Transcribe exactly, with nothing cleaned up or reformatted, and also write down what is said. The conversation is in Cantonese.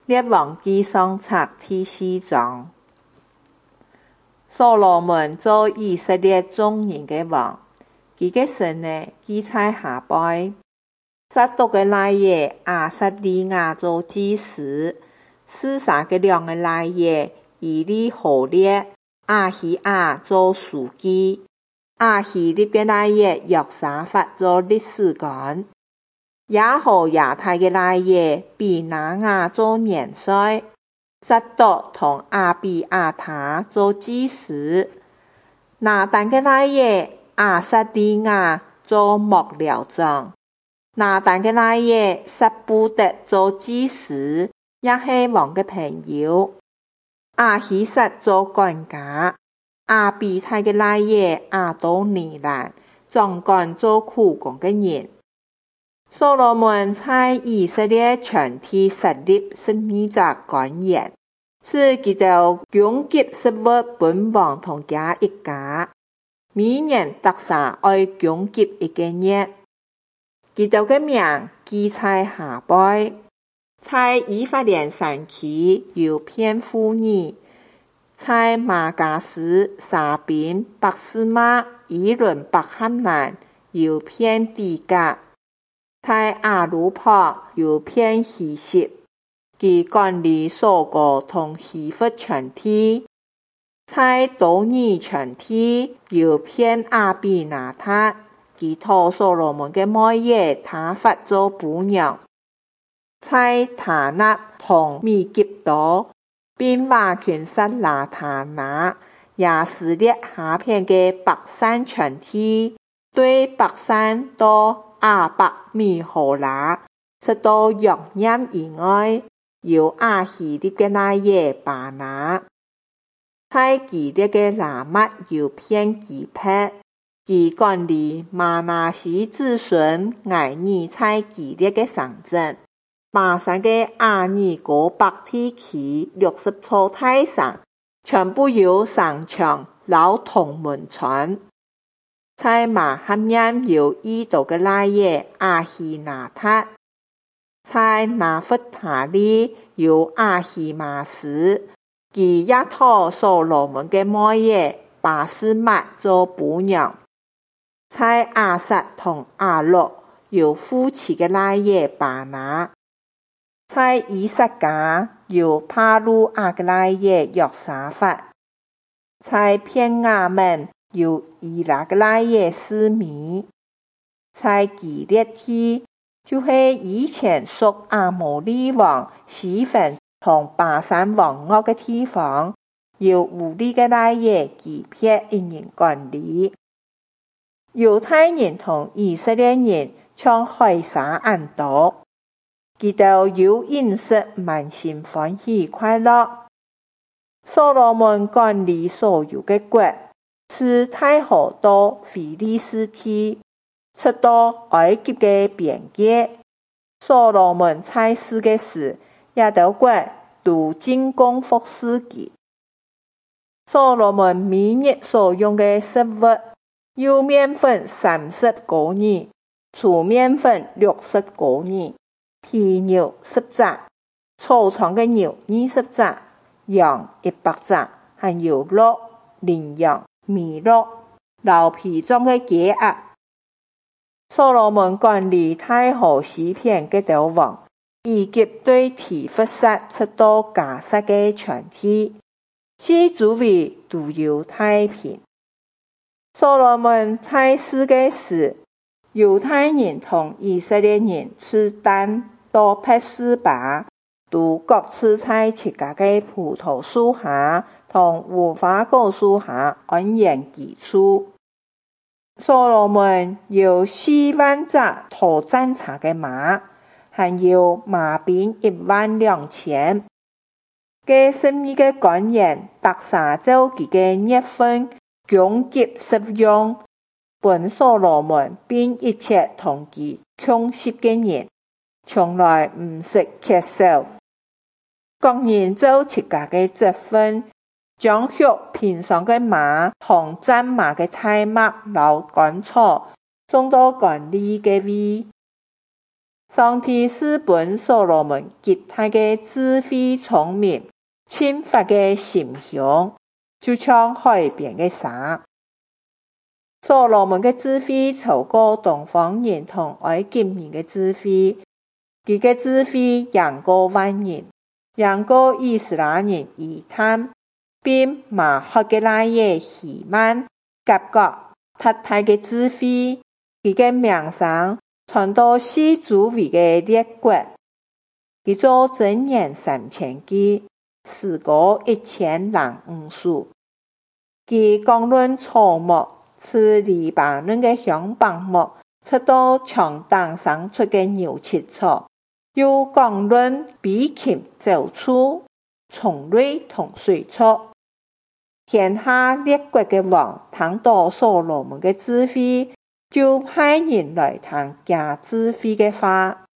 列王紀上冊第四章。所羅門做以色列眾人嘅王，佢嘅孫呢記在下輩。撒督嘅奶爺亞撒利雅做祭司，示撒嘅兩個奶爺以利何列、亞希亞做書記，亞希利嘅奶爺約沙法做歷史官，耶何亞太嘅奶爺比拿雅做元帥，撒督同亞比亞他做祭司，拿但嘅奶爺亞撒利雅做幕僚長，拿但嘅奶爺撒布特做祭司，也係王嘅朋友。亞希撒做管家，亞比太嘅奶爺亞多尼蘭總管做苦工嘅人。所羅門在以色列全體設立十二個官員，使佢哋供給食物本王同家一家，每年特赦愛供給一個月。佢哋嘅名記在下輩。在以法蓮山區有片婦女，在瑪迦斯、沙賓、伯示麥、伊倫、伯哈蘭有片底格，在亞魯帕有片希實，佢管理所過同希弗全體。在多尼全體有片亞比拿塔，佢託所羅門嘅妹爺他法做僕娘。在他納同米吉多，並瓦權撒拉他那，亞斯列下片嘅白山全體，對白山到亞伯米荷拉，直到約念以外，有亞希利嘅奶爺巴拿。在基列嘅拉麥有片基帕，佢管理瑪拿西子孫埃爾在基列嘅城鎮。巴珊嘅亞尼哥伯地區六十座大山，全部有城牆、老銅門窗。在馬哈念有伊度嘅奶爺亞希拿塔，在拿弗他利有亞希瑪斯，佢也託所羅門嘅妹爺伯示麥做僕娘。在亞撒同亞錄有夫妻嘅奶爺巴拿。在以薩迦有帕魯亞嘅奶爺約沙法，在便雅憫有伊拉嘅奶爺示米，在基列地就是以前屬亞摩利王西宏同巴珊王惡嘅地方，有烏利嘅奶爺基撇一人管理。猶太人同以色列人像海沙安多，佢哋有飲食滿心歡喜快樂。所羅門管理所有嘅國，自大河到非利士地，直到埃及嘅邊界。所羅門在世嘅時，也都國都進貢服侍佢。所羅門每日所用嘅食物，有麵粉三十個二，粗麵粉六十個二。皮牛十隻，粗長嘅牛二十隻，羊一百隻，還有肉、羚羊、麋鹿、老皮裝嘅雞鴨。所羅門管理大河西片嘅島王，以及對提弗撒直到迦薩嘅全體，四周圍都有太平。所羅門在世嘅時，猶太人同以色列人自但到伯示巴，都各自在自家嘅葡萄樹下同無花果樹下安營居住。所羅門有四萬隻馱戰車嘅馬，還有馬兵一萬兩千。嘅十二個官員特赦照佢嘅業分供給食用，本所羅門並一切同佢共食嘅人，從來唔食缺少。各人做自家嘅職分，將畜平常嘅馬同戰馬嘅太麥留乾草，送到管理嘅位。 上帝賜本所羅門極大嘅智慧聰明，清發嘅心胸，就像海邊嘅沙。所羅門嘅智慧超過東方人同埃及人嘅智慧，佢嘅智慧贏過萬人，贏過以色列人以坦，並馬學嘅那夜希曼、甲國、特大嘅智慧，佢嘅名聲傳到四周圍嘅列國，佢做箴言三千句，詩歌一千零五首，佢講論草木，是黎巴嫩嘅香柏木，出到牆頂生出嘅牛膝草，又講論飛禽走獸，蟲類同水草。天下列國嘅王聽到所羅門嘅智慧，就派人來聽假智慧嘅話。